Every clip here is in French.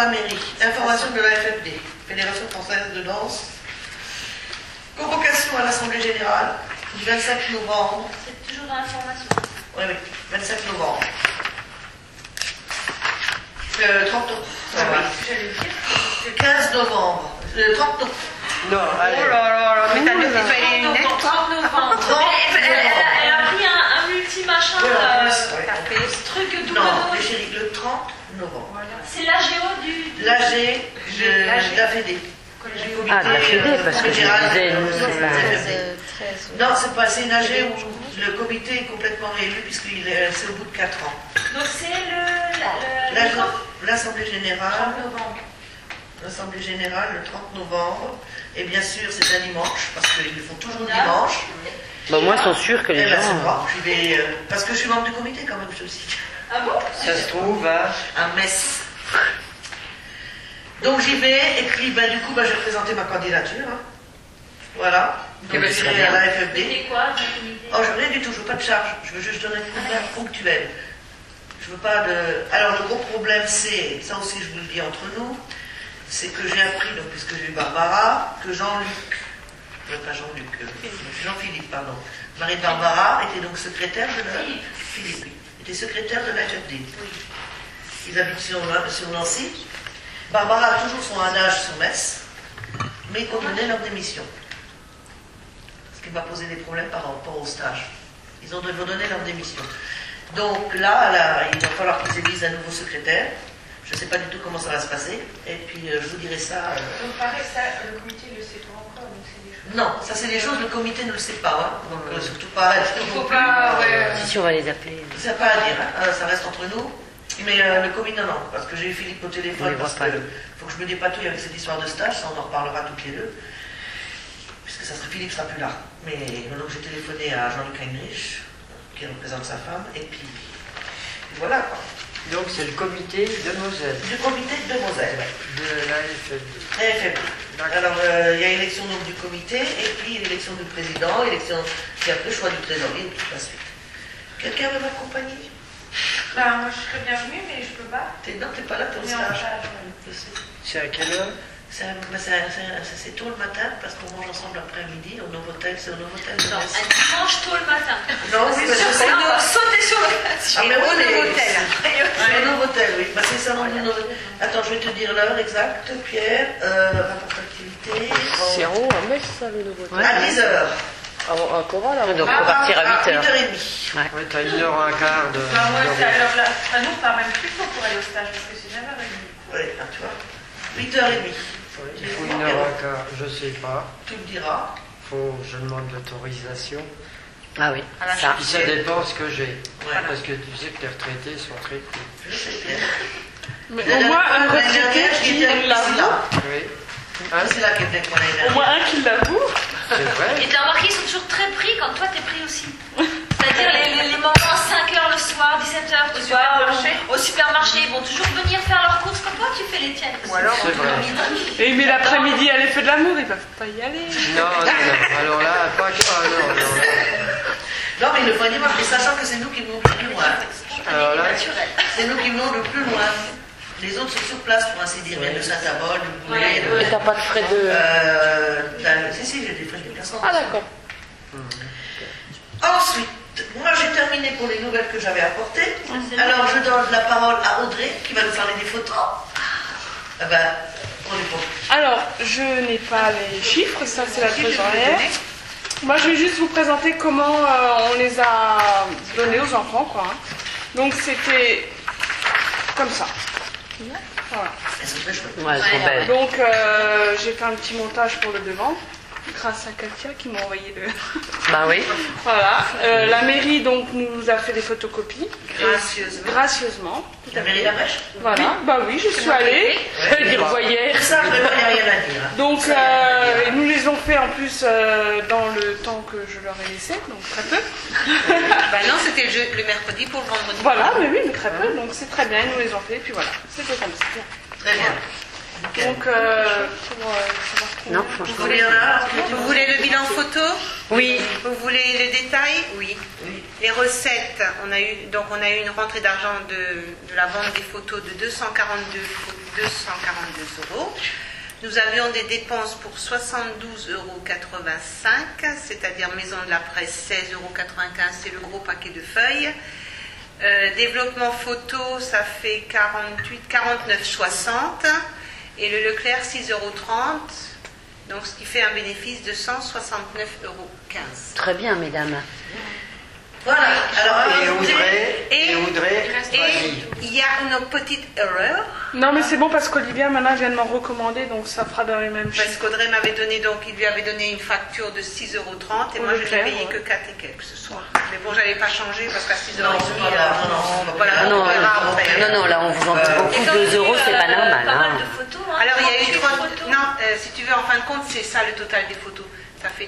la mairie. Information de la FFD, Fédération Française de Danse. Convocation à l'Assemblée Générale du 25 novembre. C'est toujours dans l'information. Oui, 25 novembre. Le 30 novembre. Le 15 novembre. Le 30 novembre. Non, allez. Oh là là, mais t'as mis les lunettes. 30 novembre. 30 Elle a pris un multi-machin, truc double Non, dose. mais chérie, le 30 novembre. C'est l'AGO du... L'AG de la FED. Ah, de la FED, parce que je me disais, nous, c'est la... 13. Non, c'est une AG où le comité est complètement réélu c'est au bout de 4 ans. Donc c'est L'Assemblée Générale. 30 novembre. L'Assemblée Générale le 30 novembre. Et bien sûr, c'est un dimanche, parce qu'ils le font toujours dimanche. Bon, moi, ils sont sûrs que les Eh ben, c'est gens... moi. J'y vais, parce que je suis membre du comité quand même, je te le cite. Ah bon? Ça se trouve à... Metz. Donc j'y vais, et puis du coup, je vais présenter ma candidature. Hein. Voilà. Donc je serai à la FFD. C'était quoi du comité? Oh, je veux rien du tout, je veux pas de charge. Je veux juste donner une nouvelle ponctuelle. Je veux pas de... Alors le gros problème, c'est, ça aussi je vous le dis entre nous, c'est que j'ai appris, donc, puisque j'ai eu Barbara, que Jean-Luc, pas Jean-Luc, Jean-Philippe, pardon, mari de Barbara, était donc secrétaire de la... Philippe, oui, était secrétaire de la FFD. Ils habitent sur Nancy. Barbara a toujours son adage sur Metz, mais ils contenaient leur démission. Ce qui m'a posé des problèmes par rapport au stage. Ils ont donné leur démission. Donc là, il va falloir qu'ils élisent un nouveau secrétaire. Je ne sais pas du tout comment ça va se passer. Et puis je vous dirai ça. Donc pareil, ça, le comité ne le sait pas encore, donc c'est des choses. Non, ça c'est des choses, le comité ne le sait pas. Hein. Donc surtout pas. Il faut pas. Si, on va les appeler. Ça n'a pas à dire, hein. Ça reste entre nous. Mais le comité, non, parce que j'ai eu Philippe au téléphone, parce qu'il faut que je me dépatouille avec cette histoire de stage, ça on en reparlera toutes les deux. Puisque Philippe ne sera plus là. Mais donc j'ai téléphoné à Jean-Luc Heinrich, qui représente sa femme, et puis voilà quoi. Donc c'est le comité de Moselle. Du comité de Moselle, De la FFD. FFD. Alors il y a élection donc, du comité, et puis l'élection du président, puis après choix du trésorier, et toute la suite. Quelqu'un veut m'accompagner? Bah, moi je serais bienvenue, mais je peux pas. Non, t'es pas là, t'es au Mais en stage. stage, Je sais. C'est à quelle heure? C'est tôt le matin parce qu'on mange ensemble l'après-midi au Novotel, c'est au Novotel. Non, un dimanche tôt le matin. Non, oui, parce que c'est Sauter sur le... Ah, mais oui, c'est au Novotel, oui. Bah, c'est ça, Attends, je vais te dire l'heure exacte, Pierre. Rapport d'activité. C'est en haut, à Metz, ça, le nouveau. À 10h. À Cora, là. Donc, faut partir à 8h. 8h30. Ouais, t'as 1h15 de... Bah, moi, c'est à l'heure là. Enfin, nous, on part même plus tôt pour aller au stage, parce que c'est 9h30. Oui, tu vois. 8h30. Il faut 1h15, je sais pas. Tu me diras. Je demande l'autorisation. Ah oui, la ça. Puis ça dépend ce que j'ai. Ouais. Parce que tu sais que les retraités sont très cool. Je sais, Pierre. Mais au moins un retraité qui l'avoue. Oui. C'est là qu'elle venait pour l'année Au dernière. moins un qui l'avoue. C'est vrai. Et t'as remarqué, ils sont toujours très pris quand toi t'es pris aussi. C'est-à-dire les moments 5h le soir, 17h le soir, au supermarché, ils vont toujours venir faire leurs courses comme toi tu fais les tiennes. Ou alors, C'est vrai. Et mais l'après-midi, à l'effet de l'amour, ils peuvent pas y aller. Non. Alors là, pas que... Ah non. Non, mais il le faut dimanche, mais sachant que c'est nous qui venons le plus loin. Alors là, C'est nous qui venons le plus loin. Les autres sont sur place, pour ainsi dire, viennent de Saint-Avold, du Boulet. Et t'as pas de frais de... Si, j'ai des frais de déplacement. Ah d'accord. Ensuite, moi j'ai terminé pour les nouvelles que j'avais apportées. Alors je donne la parole à Audrey qui va nous parler des photos. Ah ben, on est bon. Alors, je n'ai pas les chiffres, ça c'est la trésorière. Moi, je vais juste vous présenter comment on les a donnés aux enfants, quoi. Hein. Donc, c'était comme ça. Voilà. Elles sont très chouettes. Ouais, elles sont belles. Donc, j'ai fait un petit montage pour le devant, grâce à Katia qui m'a envoyé le... Bah oui. Voilà. La mairie, donc, nous a fait des photocopies. Gracieusement. La mairie de la Brèche. Voilà. Bah oui, je suis allée. Je les revoyais. Ça, vraiment, il n'y a rien à dire. Hein. Donc, ils nous les ont fait en plus dans le temps que je leur ai laissé, donc très peu. bah non, c'était le mercredi pour le vendredi. Voilà, mais oui, mais très peu, donc c'est très bien, ils nous les ont fait, puis voilà, c'était comme ça. Très bien. Nickel. Donc, pour savoir combien- Non, franchement. Combien il y en a? Vous voulez le bilan photo? Oui. Vous voulez les détails? Oui. Oui. Les recettes, on a eu une rentrée d'argent de la vente des photos de 242 242 €. Nous avions des dépenses pour 72,85 €, c'est-à-dire Maison de la Presse 16,95 €, c'est le gros paquet de feuilles. Développement photo, ça fait 49,60 € et le Leclerc 6,30 €, donc ce qui fait un bénéfice de 169,15 €. Très bien, mesdames. Voilà. Alors, Et Audrey, vas-y. il y a une petite erreur. Non, mais c'est bon parce qu'Olivia maintenant vient de m'en recommander, donc ça fera dans les mêmes Parce chiffres. qu'Audrey m'avait donné, donc il lui avait donné une facture de 6,30 € et moi je n'ai Leclerc, payé ouais. que 4 et quelques ce soir. Mais bon, j'allais pas changer parce qu'à 6,30 Non, €, c'est pas grave, non, voilà, Ah non, on verra après. non, là on vous en dit Et beaucoup, comme 2 tu, €, c'est pas normal. Pas mal Hein. de photos. Hein, Alors il y a eu 38 trois... photos. Non, si tu veux, en fin de compte, c'est ça le total des photos. Ça fait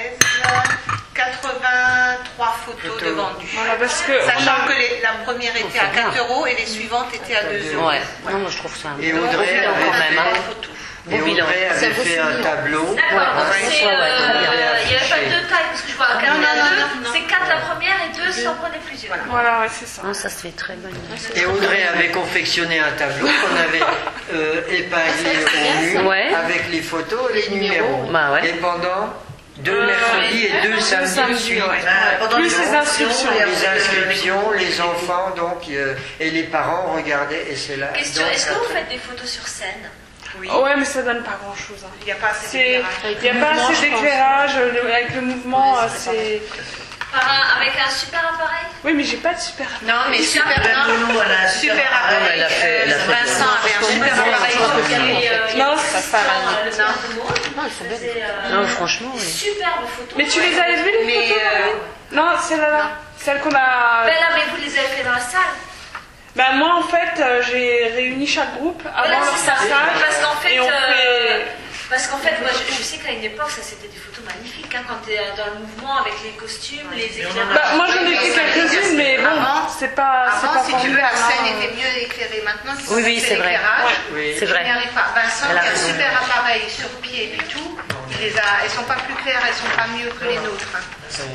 83 photos de vendues. Voilà, parce que Sachant que la première était à c'est bien. 4 € et les suivantes étaient à 2 €. Ouais, non, moi je trouve ça un Et bon Audrey bilan avait quand même. Hein. Et bilan. Audrey avait fait un tableau. D'accord, Ouais, donc ouais, c'est, ouais, très bien. il n'y avait pas de taille parce que je vois 4 non, à 2, non. c'est 4 la première et 2 si on prenait plusieurs. voilà, ouais, c'est ça. Non, ça se fait très bien. Et Audrey avait confectionné un tableau qu'on avait épinglé au mur Ouais. avec les photos et les numéros. Bah ouais. Et pendant 2 mercredis et 2 samedis de samedis, suite. ouais. pendant Plus les inscriptions. et Les après, inscriptions, les enfants, donc, et les parents regardaient, et c'est là. Question, donc, est-ce que ça vous fait- faites des photos sur scène? Oui. Ouais, mais ça donne pas grand chose. Il n'y a pas assez Il d'éclairage. n'y a pas assez d'éclairage avec le mouvement, c'est. Avec un super appareil? Oui, mais j'ai pas de super. Non, mais super, Même non, Nounou, elle a un super super appareil. elle a fait- elle a fait- Vincent avait un super appareil. Non, ça ça le Non. de mode. Faisait, Non, franchement, oui. superbe photo. Mais tu les avais vues les Mais, photos Marie Non, celle-là. Celle qu'on a. Ben là, mais vous les avez fait dans la salle. Bah moi en fait j'ai réuni chaque groupe avant Voilà, leur c'est ça. passage Parce qu'en fait, et on fait... parce qu'en fait, moi, je sais qu'à une époque, ça c'était des photos magnifiques hein, quand tu es dans le mouvement avec les costumes, les éclairages. Bah, moi j'en ai fait quelques-unes mais bon Avant- c'est pas Avant, si tu veux, la formidable, scène hein. était mieux éclairée. Maintenant, qu'ils Oui, ont oui, fait c'est vrai. l'éclairage, Oui. C'est je vrai. n'y arrive pas. Vincent, Elle a qui a un raison. super appareil sur pied et puis tout, elles sont pas plus claires, elles sont pas mieux que les nôtres. hein.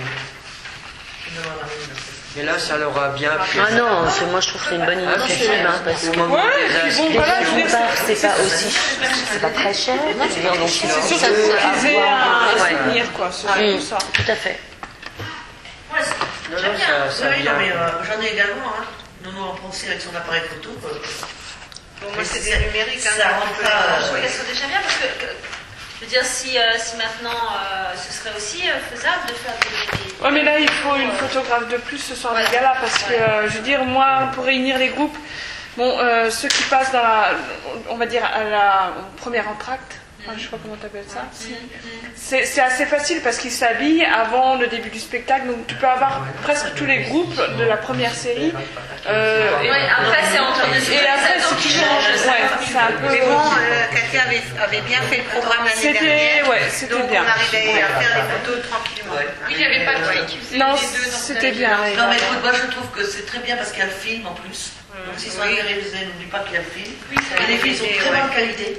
Mais là, ça leur a bien plu. Ah non, moi je trouve que c'est une bonne initiative, hein, parce que Au moment Ouais, des et puis bon, inscriptions, voilà, je veux dire, d'une part, c'est pas aussi, c'est pas très cher, je veux dire, donc c'est surtout ça qu'ils aient un Ouais. souvenir quoi, c'est Mm, tout ça. tout à fait. Ouais, non, j'aime non, bien. ça Oui, non, vient. mais j'en ai également. Hein. Nounou en pensée avec son appareil photo. Bon, moi, Mais c'est c'est- des numériques. ça rend pas, Je trouve qu'elles sont déjà bien parce que, je veux dire, si maintenant ce serait aussi faisable de faire des. Ouais mais là il faut une photographe de plus ce soir du gala parce que je veux dire moi pour réunir les groupes, bon ceux qui passent dans la, on va dire à la première entracte, enfin, je sais pas comment t'appelles ça, c'est assez facile parce qu'ils s'habillent avant le début du spectacle donc tu peux avoir presque tous les groupes de la première série. Ouais, après c'est entre deux Et après c'est qui change, ouais, c'est un peu. Mais bon, Katia avait bien fait le programme l'année dernière. Ouais, c'était Donc bien. on arrivait à faire les photos tranquillement. Oui, il n'y avait pas de qui faisait Non, les deux dans c'était bien. ouais. Non, mais écoute, moi je trouve que c'est très bien parce qu'il y a le film en plus. Donc s'ils sont réalisés, n'oublie pas qu'il y a le film. Et les films sont de très bonne qualité.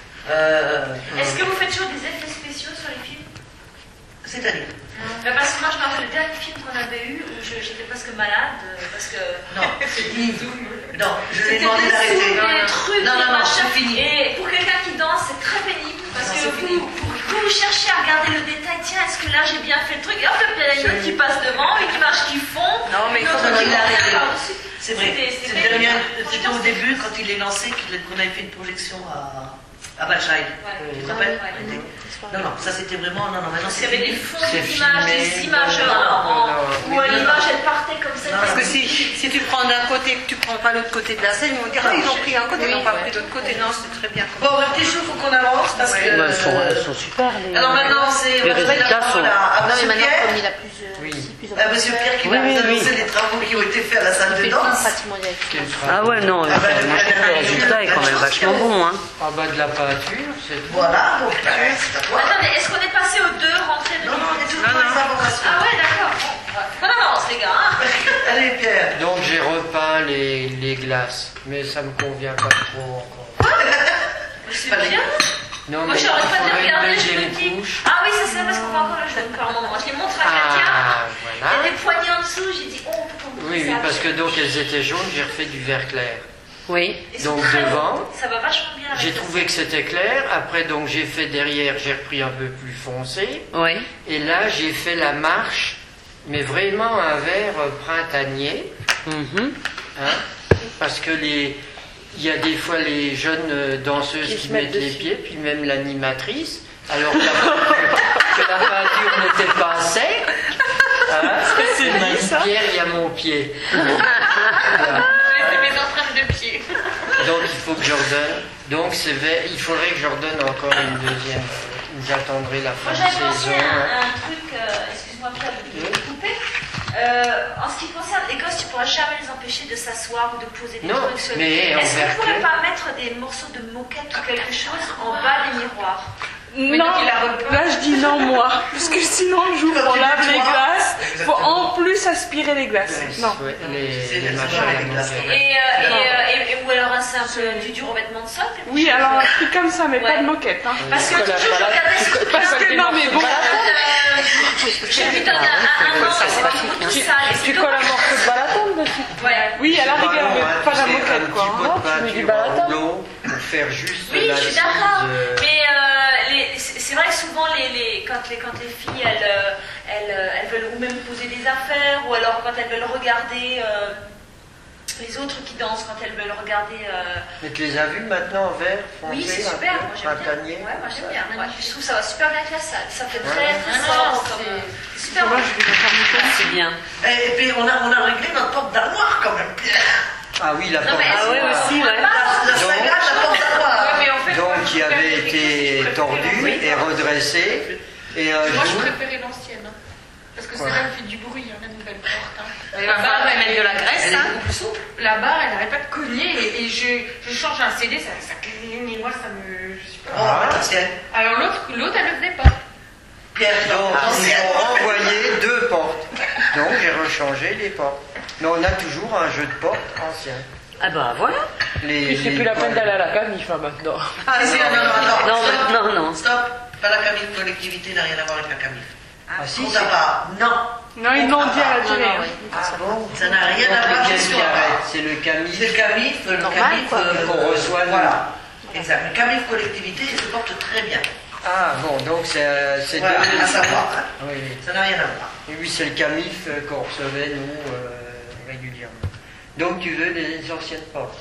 Est-ce que vous faites toujours des effets spéciaux sur les films? C'est-à-dire Parce que moi, je me rappelle le dernier film qu'on avait eu où j'étais presque malade parce que. Non, non, je lui ai C'était demandé des d'arrêter. sous, des trucs, Non, des non, non, machins. c'est fini. Et pour quelqu'un qui danse, c'est très pénible parce Non, que c'est fini. vous cherchez à regarder le détail. Tiens, est-ce que là j'ai bien fait le truc? Et hop, il y en a une autre qui passe devant, une image qui fond. Non, mais il une faut autre qu'on qui l'arrête. revient par-dessus. C'est vrai. C'était C'était pénible. C'était au début, quand il est lancé, qu'on avait fait une projection à Balscheid. Tu te rappelles Ouais. Non, non, ça c'était vraiment. Non, non, maintenant Parce qu'il c'est y avait des fini. fonds C'est d'images, des filmé, images où l'image elle partait comme ça. Parce que si tu prends d'un côté que tu prends pas l'autre côté de la scène, ils vont dire ah, ils ont pris un côté, ils n'ont pas pris l'autre côté. Non, c'est très bien. Bon, mes petits choux, faut qu'on avance parce que. Bah, elles sont super, les... Alors maintenant, c'est. Les résultats sont... À Non, mais Monsieur maintenant, Pierre. comme il a plus, Oui. plus À Monsieur Pierre qui Oui, va oui, nous oui. annoncer les travaux qui ont été faits à la salle de fait le film danse. pratiquement direct. Ah ouais, non, Ah bah, moi je trouve que le résultat est quand même vachement bon, hein. Ah bah de la peinture, c'est tout. Voilà, donc c'est à toi. Attendez, est-ce qu'on est passé aux deux rentrées de Non, non, on est toujours Non, dans les non. informations. Ah ouais, d'accord. Bon, on avance, les gars. Hein. Allez, Pierre. Donc j'ai repeint les glaces, mais ça me convient pas trop encore. C'est bien. Non, Moi, mais j'aurais il pas de faudrait regarder, une je me deuxième dis. couche. Ah oui, c'est ça, parce qu'on va encore le jouer par moment. Je les montre à Katia. Ah, Il y voilà. a des poignées en dessous, j'ai dit, oh, on peut Oui, oui, ça. parce que donc elles étaient jaunes, j'ai refait du vert clair. Oui. Ils sont Donc très devant. beaux. Ça va vachement bien avec J'ai ça. trouvé que c'était clair. Après, donc j'ai fait derrière, j'ai repris un peu plus foncé. Oui. Et là, j'ai fait la marche, mais vraiment un vert printanier. Mhm. Hein, parce que il y a des fois les jeunes danseuses qui mettent les pieds, puis même l'animatrice, alors que la peinture n'était pas sec. Hein, C'est elle m'a dit, dit, ça Pierre, il y a mon pied. Voilà. C'est mes empreintes de pied. Donc il faut que je redonne. Donc il faudrait que je redonne encore une deuxième. J'attendrai la fin Moi, de j'avais pensé saison. à un truc, excuse-moi Pierre de te couper. En ce qui concerne les gosses, tu ne pourras jamais les empêcher de s'asseoir ou de poser des Non, trucs sur mais en Est-ce qu'on ne pourrait verclé. pas mettre des morceaux de moquette ou quelque chose en bas des miroirs? Non, là je dis non moi, parce que sinon le jour où on lave les glaces, faut en plus aspirer les glaces. Non. Ouais, C'est les les machins soirées à avec glace. moquette. Ou alors un simple du revêtement de sol quelque Oui, chose. alors un truc comme ça, mais Ouais. pas de moquette. Hein. Parce que toujours, je regardais sur Parce que non, mais bon, j'ai vu dans un an, c'est beaucoup Tu- de sale. Tu colles un morceau de balaton dessus. Ouais. oui, à la rigueur, mais pas la Un moquette petit quoi. pot Hein. de peinture en rouleau pour faire juste Oui, je suis l'assise, d'accord. Mais c'est vrai que souvent, quand les filles, elles veulent ou même poser des affaires, ou alors quand elles veulent regarder les autres qui dansent, quand elles veulent regarder. Mais tu les as vus maintenant en vert foncé, Oui, c'est un super. peu, Moi, j'aime bien. printanier, Ouais, moi, j'aime ça. bien. Ouais, je trouve que ça va super bien avec la salle. Ça fait très, Ouais. très Non, sobre. c'est- comme, c'est super Moi, bon. je vais faire moquette. C'est bien. Et puis on a réglé notre porte d'armoire quand même, Pierre. Ah oui, la Non, porte mais Ah ouais, d'armoire. aussi, ouais. La saga de la porte d'armoire. Ouais, mais en fait, moi, Donc je qui avait préfère quelque chose été que je préfère tordue l'ancienne. et redressée. Et un Moi, je jour, préférais l'ancienne. Hein. Parce que Ouais. celle-là, elle fait du bruit, hein, la nouvelle porte. Hein. La barre, elle met de la graisse. Elle est Hein. beaucoup plus souple. La barre, elle n'arrête pas de cogner et je change un CD, ça cligne et moi, ça me. Je sais pas. On va mettre l'ancienne. Alors l'autre, elle le faisait pas. Pierre, donc, ils l'ancienne. ont renvoyé 2 portes. Donc j'ai rechangé les portes. Mais on a toujours un jeu de portes ancien. Ah bah voilà. Les C'est plus la peine poils- d'aller à la canif hein, maintenant. Ah, non, Non, stop. maintenant, non. Stop. Pas la camif collectivité n'a rien à voir avec la camif. Ah si, On c'est- n'a pas. Non. Non, ils l'ont dit à la télé. hein. Ah bon. Ça n'a rien à Donc, voir lequel avec qui ce arrête C'est le camif. C'est le camif, Qu'on reçoit, nous. Voilà. Exact. Le camif collectivité, il se porte très bien. Ah bon, donc c'est Voilà, deux- à savoir. Hein. Oui, oui. Ça n'a rien à voir. Et oui, c'est le camif qu'on recevait, nous, régulièrement. Donc tu veux des anciennes portes.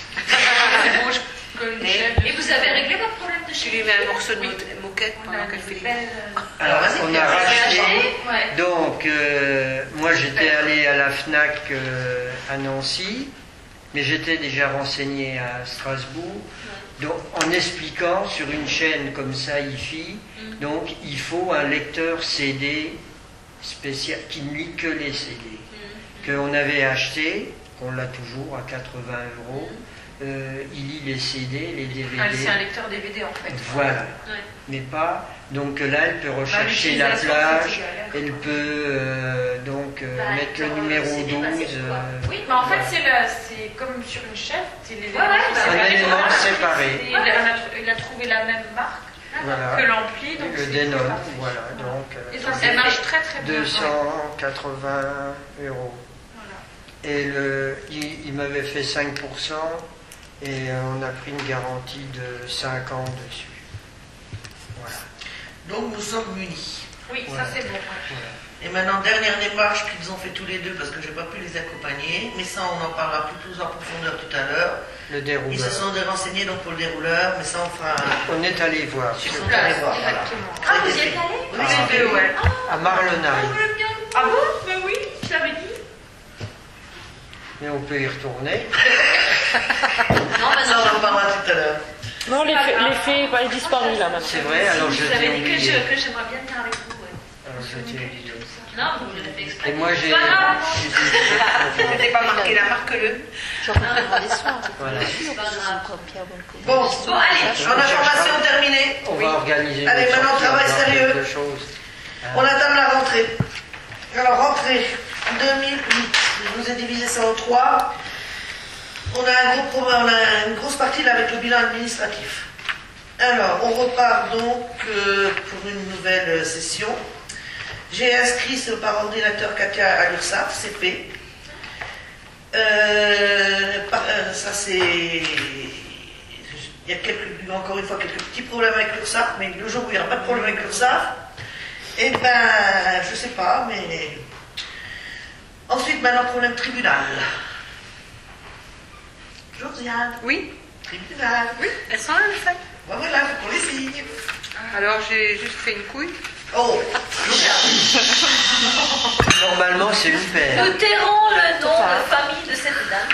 Bon, je colle une chèvre. Et vous avez réglé votre problème de Tu chez lui mets un morceau de moquette On pendant Ah, a qu'elle fait une les belle. Alors, vas-y, on a Pierre, racheté. Ouais. Donc, moi j'étais allé à la FNAC à Nancy, mais j'étais déjà renseigné à Strasbourg. Donc, en expliquant sur une chaîne comme ça, IFI, donc il faut un lecteur CD spécial qui ne lit que les CD. Qu'on avait acheté, qu'on l'a toujours à 80 €. Il lit les CD, les DVD. Ah, c'est un lecteur DVD en fait. Voilà. Ouais. Mais pas. Donc là, elle peut rechercher l'utilisation, la c'est plage, égal. elle peut mettre le numéro 12. Oui, mais en fait, c'est comme sur une chèvre, c'est les Ouais, ouais, c'est un élément séparé. Il a trouvé la même marque Voilà. que l'ampli, donc Le c'est Denon, parfait. voilà. Donc, Et ça, ça marche très très bien. 280 €. Voilà. Et il m'avait fait 5% et on a pris une garantie de 5 ans dessus. Voilà. Donc nous sommes munis. Oui, Voilà. ça c'est bon. ouais. Et maintenant, dernière démarche qu'ils ont fait tous les deux parce que je n'ai pas pu les accompagner, mais ça on en parlera plus en profondeur tout à l'heure. Le Ils dérouleur. se sont renseignés donc pour le dérouleur, mais ça on fera un... On est allé voir Ils sur sont place, allés voir, voilà. Exactement. Ah, vous y êtes allé Oui, Ah. c'est deux, ouais. à Marlenaille. Ah bon Ben oui, je l'avais dit. Mais on peut y retourner. Non, mais Ça on en parlera tout à l'heure. Non, l'effet est disparu là maintenant. C'est vrai, alors je vous t'ai avez dit oublié. que j'aimerais bien venir avec vous. Ouais. Alors je t'ai oublié. Non, vous l'avez fait exprès. Et moi j'ai. C'est pas grave. T'avais pas marqué la marque-le. Voilà. C'est pas grave. Bon, Bon, allez. en information terminée. On va organiser. Allez, une maintenant, sortie, travail on va voir sérieux. quelque chose. On attend la rentrée. Alors, rentrée 2008. Je vous ai divisé ça en 3. On a une grosse partie là avec le bilan administratif. Alors, on repart donc pour une nouvelle session. J'ai inscrit par ordinateur Katia à l'URSSAF, c'est fait. Ça c'est... Il y a encore une fois quelques petits problèmes avec l'URSSAF, mais le jour où il n'y aura pas de problème avec l'URSSAF, eh ben, je sais pas, mais... Ensuite, maintenant, problème tribunal. Josiane. Oui, Tribunal. oui, elles sont là les feuilles. Ben voilà, faut qu'on les signe. Alors j'ai juste fait une couille. Oh, Josiane. Normalement, c'est une paire. Nous tairons le nom de famille de cette dame.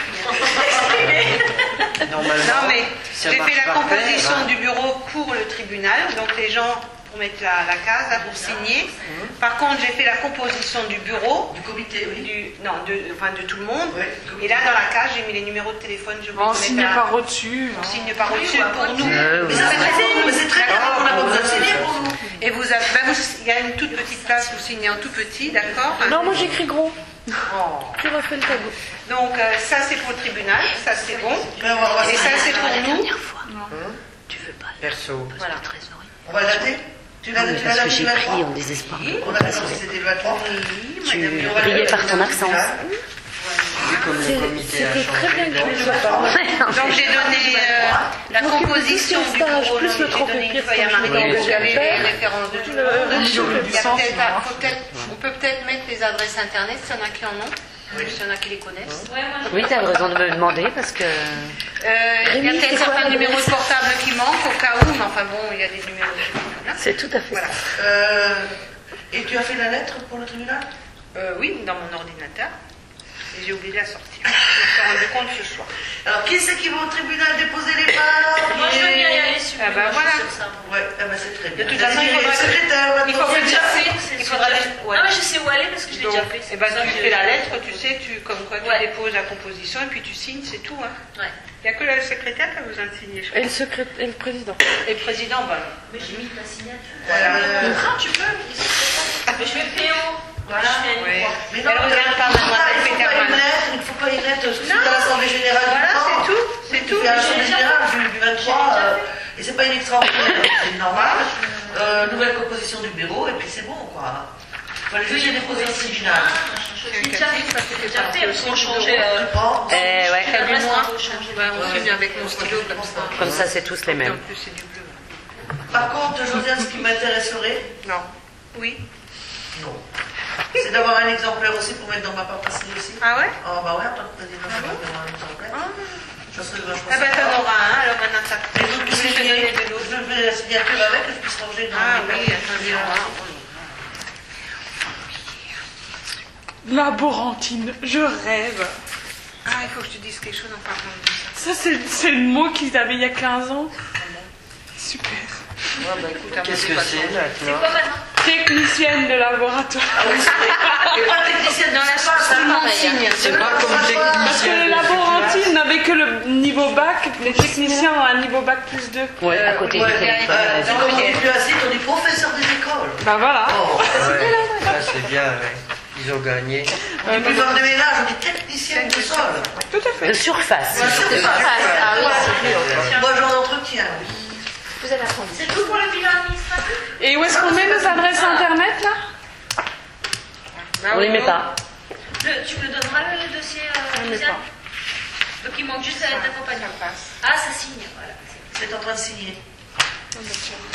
Normalement, Non mais ça j'ai marche fait la par paire, composition hein. du bureau pour le tribunal, donc les gens pour mettre la case là, pour signer. Par contre, j'ai fait la composition du bureau, Du comité, oui. de tout le monde. Oui, Et là, dans la case, j'ai mis les numéros de téléphone. Je On signe par au-dessus. On signe par au-dessus pour nous. Mais ça, c'est très bien, on a pas besoin de signer pour nous. Et vous avez, il y a une toute petite place, vous signez en tout petit, d'accord? Non, moi j'écris gros. Oh. Tu refais le tableau. Donc ça c'est pour le tribunal, ça c'est bon. Ben, on va Et ça signer. c'est pour nous. Tu veux pas Perso. Voilà. On va dater. Tu l'as Parce que daté j'ai le pris 23. en désespoir. On a raison, c'était le 23. Tu brillais par ton accent. Vu comme le comité a C'était très bien changé. que tu le sois pas. Donc j'ai donné la composition du bureau, donc plus le j'ai donné trophée une feuille à Pierre Marie, Sanchon, vous j'ai avez fait. les références de tout le monde. Il y a on peut peut-être mettre les adresses internet, s'il y en a qui en ont, s'il y en a qui les connaissent. Ouais, moi, je Oui, t'as raison de me demander parce que. Il y a Rémi, peut-être c'est quoi certains le numéros de numéro portable qui manquent au cas où, mais enfin bon, il y a des numéros qui manquent. Là. C'est tout à fait Voilà. ça. Et tu as fait la lettre pour le tribunal? Oui, dans mon ordinateur. Et j'ai oublié de la sortir. Je me suis rendu compte ce soir. Alors, qui c'est qui va au tribunal déposer les parts? Moi, je veux bien y aller sur Ah bah voilà. Ouais, ah bah c'est très bien. De toute façon, il faudra secrétaire, il faut maintenant, déjà c'est fait. C'est Il faudra sûr. déjà. Ouais. Ah, mais je sais où aller parce que je l'ai déjà fait. Et ben, pour ça tu que fais je- la lettre, tu sais, comme quoi tu Ouais. déposes la composition et puis tu signes, c'est tout. Hein. Ouais. Il n'y a que le secrétaire qui a besoin de signer, je Et crois. et le président. Et le président, ben. Mais j'ai mis ta signature. Tu peux. Mais je fais PO. Voilà. Je fais une Ouais. croix. Mais Elle regarde pas, mademoiselle il ne faut pas une lettre, c'est à l'Assemblée Générale. Voilà, du c'est temps. tout. C'est tout. C'est à l'Assemblée Générale du 23, et c'est pas une extraordinaire, c'est normal. Nouvelle composition du bureau, et puis c'est bon, quoi. Il fallait juste les déposer au tribunal. J'ai déjà fait, parce qu'on changeait. Tu prends. Ouais. L'adresse, moi. on peut changer. Ouais, on signe avec mon stylo comme ça. Comme ça, c'est tous les Et en mêmes. plus, c'est du bleu. Par contre, Josiane, ce qui m'intéresserait, Non. Oui. non, c'est d'avoir un exemplaire aussi pour mettre dans ma paperasse aussi. Ah ouais? Oh bah ouais, en tant que président, je vais avoir un exemplaire. Je serais vachement Ah ben, sympa. t'en auras un, alors maintenant ça. Et donc, Je vais te donner de l'autre. je vais la signature avec, que je puisse ranger dans Ah mes oui, papiers. attendez, on va. Laborantine, je rêve. Ah, il faut que je te dise quelque chose en parlant de ça. Ça, c'est le mot qu'ils avaient il y a 15 ans. Super. Ouais, bah écoute, Qu'est-ce que c'est C'est maintenant? quoi maintenant? Technicienne de laboratoire. Ah oui, c'est vrai. Et pas technicienne dans la Tout le monde signe. C'est pas comme Parce que technicien. les laborantines n'avaient que le niveau bac, les techniciens ont un niveau bac plus 2. Ouais, à côté du téléphone. C'est comme on dit plus assez, on dit professeur des écoles. Bah voilà. Oh, Ouais, ça c'est bien, ouais. Ils ont gagné. on dit plus femme de ménage, on dit technicienne de sol. Tout à fait. De surface. C'est pas Ah oui, moi j'en entretiens. vous avez appris. C'est tout pour le bilan administratif? Et où est-ce qu'on met nos adresses internet là? On les met pas. Tu me donneras le dossier, On met Josiane? pas. Donc il manque juste à être accompagnant. Ça passe. Ah, ça signe, voilà. C'est en train de signer.